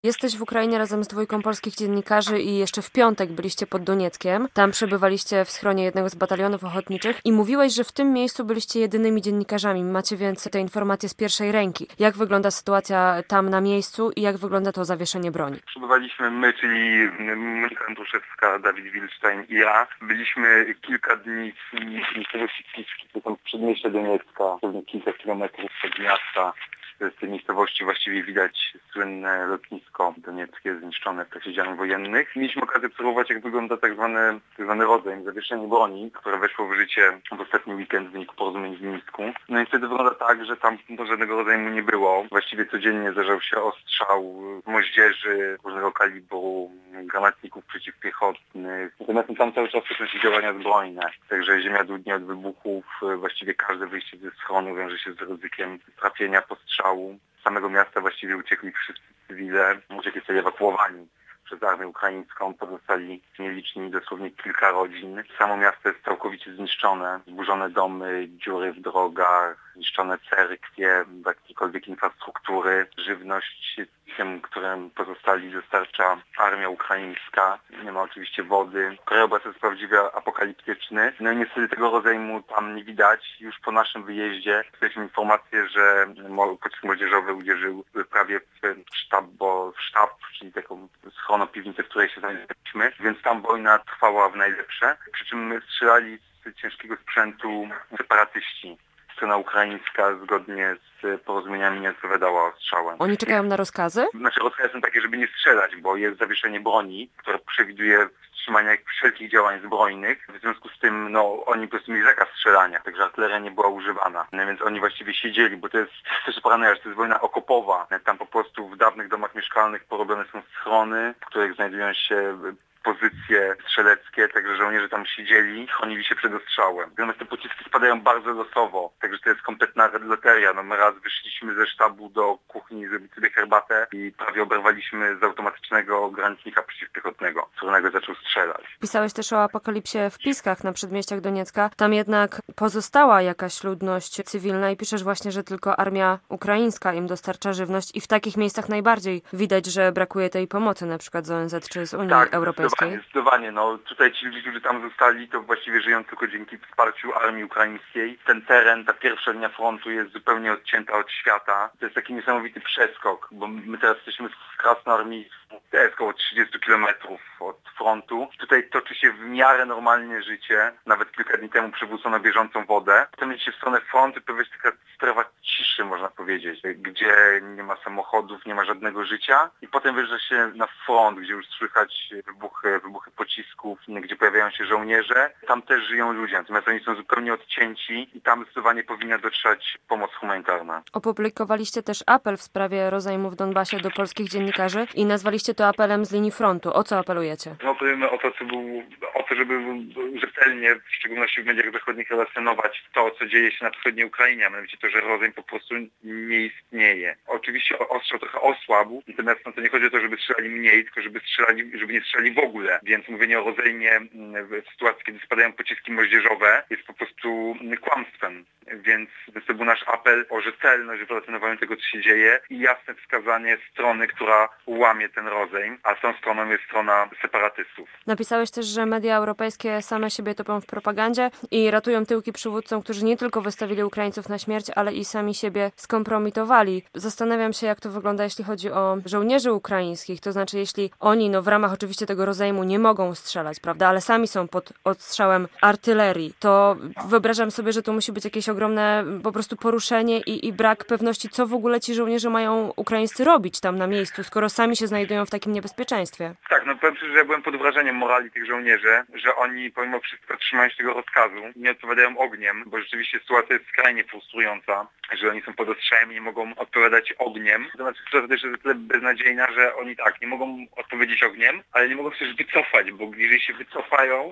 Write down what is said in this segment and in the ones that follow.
Jesteś w Ukrainie razem z dwójką polskich dziennikarzy i jeszcze w piątek byliście pod Donieckiem. Tam przebywaliście w schronie jednego z batalionów ochotniczych i mówiłeś, że w tym miejscu byliście jedynymi dziennikarzami. Macie więc te informacje z pierwszej ręki. Jak wygląda sytuacja tam na miejscu i jak wygląda to zawieszenie broni? Przebywaliśmy my, czyli Monika Andruszewska, Dawid Wilstein i ja. Byliśmy kilka dni w miejscowości Kiszki, to tam w przedmieście Doniecka, pewnie kilka kilometrów od miasta. Z tej miejscowości właściwie widać słynne lotnisko donieckie zniszczone w czasie działań wojennych. Mieliśmy okazję obserwować, jak wygląda tak zwany rozejm, zawieszenie broni, które weszło w życie w ostatni weekend w wyniku porozumień w Mińsku. No i wtedy wygląda tak, że tam żadnego rozejmu nie było. Właściwie codziennie zdarzał się ostrzał moździerzy różnego kalibru, granatników przeciwpiechotnych. Natomiast tam cały czas toczą się działania zbrojne. Także ziemia dudnie od wybuchów. Właściwie każde wyjście ze schronu wiąże się z ryzykiem trafienia postrzału. Z samego miasta właściwie uciekli wszyscy cywile, zostali ewakuowani przez armię ukraińską, pozostali nieliczni, dosłownie kilka rodzin. Samo miasto jest całkowicie zniszczone, zburzone domy, dziury w drogach, zniszczone cerkwie, brak jakiejkolwiek infrastruktury, żywność tym, którym pozostali, dostarcza armia ukraińska. Nie ma oczywiście wody. Krajobraz jest prawdziwie apokaliptyczny. No i niestety tego rozejmu tam nie widać. Już po naszym wyjeździe mieliśmy informację, że pocisk młodzieżowy uderzył prawie w sztab, czyli taką schronopiwnicę, w której się znajdowaliśmy. Więc tam wojna trwała w najlepsze. Przy czym my strzelali z ciężkiego sprzętu separatyści. Strona ukraińska zgodnie z porozumieniami nie odpowiadała ostrzałem. Oni czekają na rozkazy? Rozkazy są takie, żeby nie strzelać, bo jest zawieszenie broni, które przewiduje wstrzymanie wszelkich działań zbrojnych. W związku z tym oni po prostu mieli zakaz strzelania, także artyleria nie była używana. No więc oni właściwie siedzieli, bo to jest też paranoja, że to jest wojna okopowa. Tam po prostu w dawnych domach mieszkalnych porobione są schrony, w których znajdują się pozycje strzeleckie, także żołnierze tam siedzieli, chronili się przed ostrzałem. Natomiast te pociski spadają bardzo losowo, także to jest kompletna loteria. My raz wyszliśmy ze sztabu do kuchni zrobić sobie herbatę i prawie oberwaliśmy z automatycznego granatnika przeciwpiechotnego, który nagle zaczął strzelać. Pisałeś też o apokalipsie w Piskach na przedmieściach Doniecka. Tam jednak pozostała jakaś ludność cywilna i piszesz właśnie, że tylko armia ukraińska im dostarcza żywność i w takich miejscach najbardziej widać, że brakuje tej pomocy, na przykład z ONZ czy z Unii Europejskiej. Zdecydowanie. Tutaj ci ludzie, którzy tam zostali, to właściwie żyją tylko dzięki wsparciu armii ukraińskiej. Ten teren, ta pierwsza linia frontu jest zupełnie odcięta od świata. To jest taki niesamowity przeskok, bo my teraz jesteśmy w Krasnoarmijsku, to jest około 30 kilometrów od frontu. Tutaj toczy się w miarę normalnie życie. Nawet kilka dni temu przywrócono bieżącą wodę. Potem jedzie się w stronę frontu, to jest taka strefa ciszy, można powiedzieć, gdzie nie ma samochodów, nie ma żadnego życia. I potem wyjeżdża się na front, gdzie już słychać wybuchy pocisków, gdzie pojawiają się żołnierze. Tam też żyją ludzie, natomiast oni są zupełnie odcięci i tam zdecydowanie powinna dotrzeć pomoc humanitarna. Opublikowaliście też apel w sprawie rozejmu w Donbasie do polskich dziennikarzy i nazwaliście to apelem z linii frontu. O co apelujecie? Apelujemy o to, żeby rzetelnie, w szczególności w mediach zachodnich, relacjonować to, co dzieje się na wschodniej Ukrainie, a mianowicie to, że rozejm po prostu nie istnieje. Oczywiście ostrzał trochę osłabł, natomiast to nie chodzi o to, żeby strzelali mniej, tylko żeby nie strzelali w ogóle. Więc mówienie o rozejmie w sytuacji, kiedy spadają pociski moździerzowe, jest po prostu kłamstwem. Więc to był nasz apel o rzetelność w relacjonowaniu tego, co się dzieje i jasne wskazanie strony, która łamie ten rozejm, a tą stroną jest strona separatystów. Napisałeś też, że media europejskie same siebie topią w propagandzie i ratują tyłki przywódcom, którzy nie tylko wystawili Ukraińców na śmierć, ale i sami siebie skompromitowali. Zastanawiam się, jak to wygląda, jeśli chodzi o żołnierzy ukraińskich, to znaczy jeśli oni, w ramach oczywiście tego rozejmu nie mogą strzelać, prawda, ale sami są pod odstrzałem artylerii, to wyobrażam sobie, że to musi być jakieś ogromne po prostu poruszenie i brak pewności, co w ogóle ci żołnierze mają ukraińscy robić tam na miejscu, skoro sami się znajdują w takim niebezpieczeństwie. Tak, powiem szczerze, że ja byłem pod wrażeniem morali tych żołnierzy, że oni pomimo wszystko trzymają się tego rozkazu, nie odpowiadają ogniem, bo rzeczywiście sytuacja jest skrajnie frustrująca, że oni są pod ostrzałem i nie mogą odpowiadać ogniem. Natomiast sytuacja też jest tyle beznadziejna, że oni nie mogą odpowiedzieć ogniem, ale nie mogą się też wycofać, bo jeżeli się wycofają,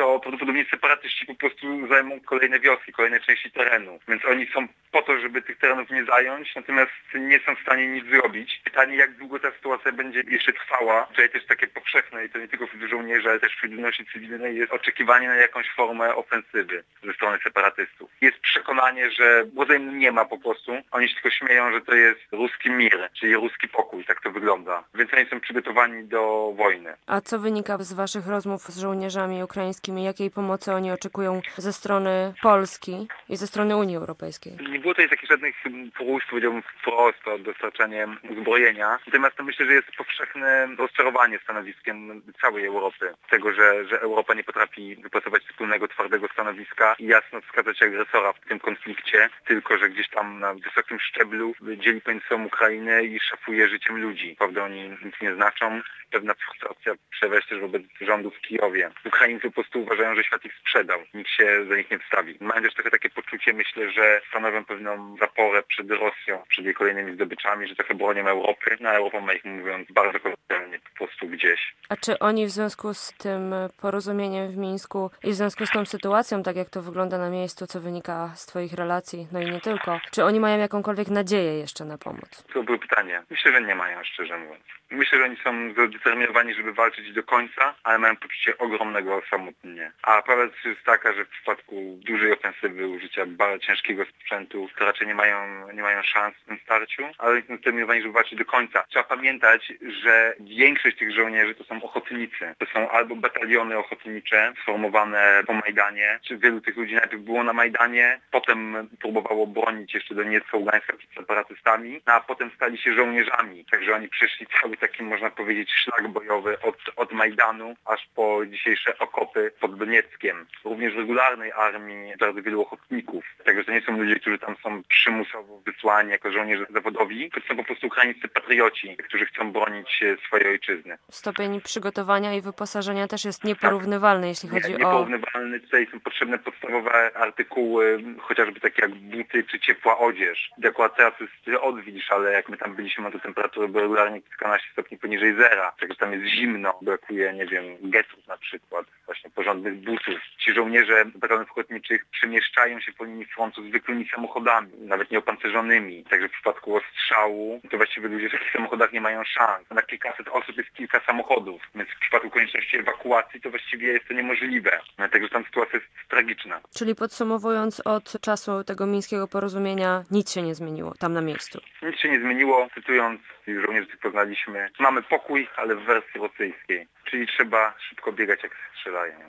to prawdopodobnie separatyści po prostu zajmą kolejne wioski, kolejne części terenu. Więc oni są po to, żeby tych terenów nie zająć, natomiast nie są w stanie nic zrobić. Pytanie, jak długo ta sytuacja będzie jeszcze trwała. Tutaj też takie powszechne, i to nie tylko wśród żołnierzy, ale też wśród ludności cywilnej, jest oczekiwanie na jakąś formę ofensywy ze strony separatystów. Jest przekonanie, że rozejmu nie ma po prostu. Oni się tylko śmieją, że to jest ruski mir, czyli ruski pokój, tak to wygląda. Więc oni są przygotowani do wojny. A co wynika z waszych rozmów z żołnierzami ukraińskimi? Jakiej pomocy oni oczekują ze strony Polski i ze strony Unii Europejskiej? Nie było tutaj takich żadnych prób, powiedziałbym wprost o dostarczanie uzbrojenia. Natomiast to myślę, że jest powszechne rozczarowanie stanowiskiem całej Europy. Tego, że Europa nie potrafi wypracować wspólnego, twardego stanowiska i jasno wskazać agresora w tym konflikcie, tylko że gdzieś tam na wysokim szczeblu dzieli pomiędzy sobą Ukrainę i szafuje życiem ludzi. Prawda, oni nic nie znaczą. Pewna frustracja przejawia się też wobec rządu w Kijowie. Ukraińcy po prostu uważają, że świat ich sprzedał. Nikt się za nich nie wstawi. Mają też trochę takie poczucie, myślę, że stanowią pewną zaporę przed Rosją, przed jej kolejnymi zdobyczami, że trochę bronią Europy. No, Europa ma ich, mówiąc bardzo kolokwialnie, po prostu gdzieś. A czy oni w związku z tym porozumieniem w Mińsku i w związku z tą sytuacją, tak jak to wygląda na miejscu, co wynika z twoich relacji, no i nie tylko, czy oni mają jakąkolwiek nadzieję jeszcze na pomoc? To było pytanie. Myślę, że nie mają, szczerze mówiąc. Myślę, że oni są zdeterminowani, żeby walczyć do końca, ale mają poczucie ogromnego osamotnienia. A prawda jest taka, że w przypadku dużej ofensywy, użycia bardzo ciężkiego sprzętu, to raczej nie mają szans w tym starciu, ale oni są zdeterminowani, żeby walczyć do końca. Trzeba pamiętać, że większość tych żołnierzy to są ochotnicy. To są albo bataliony ochotnicze sformowane po Majdanie, czy wielu tych ludzi najpierw było na Majdanie, potem próbowało bronić jeszcze Doniecka, Ługańska przed separatystami, a potem stali się żołnierzami. Także oni przeszli cały taki, można powiedzieć, szlak bojowy od Majdanu aż po dzisiejsze okopy pod Donieckiem. Również w regularnej armii bardzo wielu ochotników. Także to nie są ludzie, którzy tam są przymusowo wysłani jako żołnierze zawodowi, to są po prostu ukraińscy patrioci, którzy chcą bronić swojej ojczyzny. Stopień przygotowania i wyposażenia też jest nieporównywalny, jeśli chodzi o... Nieporównywalny. Tutaj są potrzebne podstawowe artykuły, chociażby takie jak buty czy ciepła odzież. Akurat teraz jest odwilż, ale jak my tam byliśmy, to temperatury były regularnie kilkanaście stopni poniżej zera. Także tam jest zimno, brakuje, nie wiem, getów na przykład, właśnie porządnych butów. Ci żołnierze batalionów ochotniczych przemieszczają się po linii frontu zwykłymi samochodami, nawet nieopancerzonymi. Także w przypadku ostrzału, to właściwie ludzie w takich samochodach nie mają szans. Na kilkaset osób jest kilka samochodów, więc w przypadku konieczności ewakuacji to właściwie jest to niemożliwe. Także tam sytuacja jest tragiczna. Czyli podsumowując, od czasu tego mińskiego porozumienia nic się nie zmieniło tam na miejscu. Nic się nie zmieniło. Cytując żołnierzy, których poznaliśmy, mamy pokój, ale w wersji rosyjskiej. Czyli trzeba szybko biegać, jak strzelają.